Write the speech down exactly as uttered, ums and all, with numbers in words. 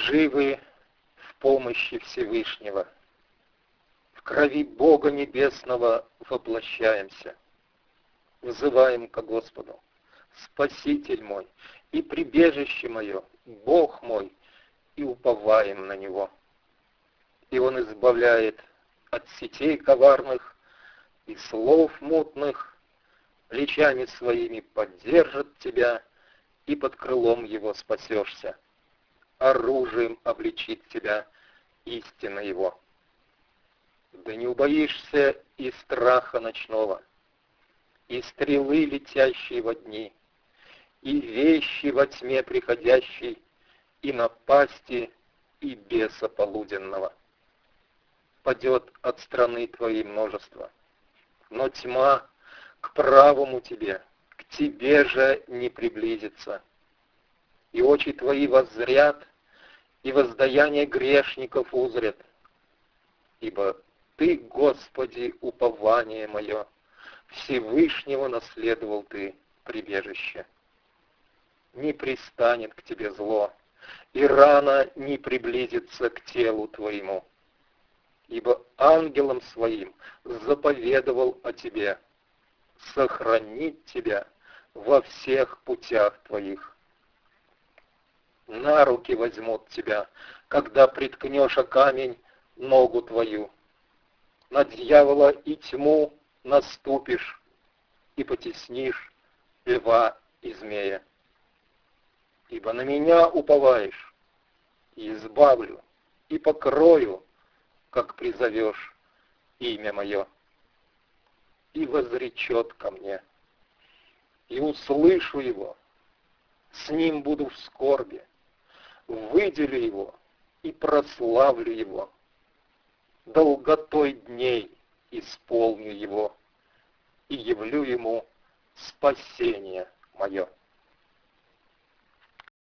живы в помощи Всевышнего. В крови Бога Небесного воплощаемся. Взываем ко Господу: Спаситель мой и прибежище мое, Бог мой, и уповаем на Него. И Он избавляет от сетей коварных и слов мутных, плечами своими поддержит тебя, и под крылом Его спасешься. Оружием обличит тебя истина Его. Да не убоишься и страха ночного, и стрелы, летящие во дни, и вещи во тьме приходящей, и напасти, и беса полуденного. Падет от страны твоей множество, но тьма к правому тебе, к тебе же не приблизится. И очи твои воззрят, и воздаяние грешников узрят. Ибо Ты, Господи, упование мое, Всевышнего наследовал Ты прибежище. Не пристанет к тебе зло, и рана не приблизится к телу твоему. Ибо ангелом своим заповедовал о тебе сохранить тебя во всех путях твоих. На руки возьмут тебя, когда приткнешь о камень ногу твою. На дьявола и тьму наступишь, и потеснишь льва и змея. Ибо на меня уповаешь, и избавлю, и покрою, как призовешь имя мое. И возречет ко мне, и услышу его, с ним буду в скорби, выделю его и прославлю его, долготой дней исполню его и явлю ему спасение мое.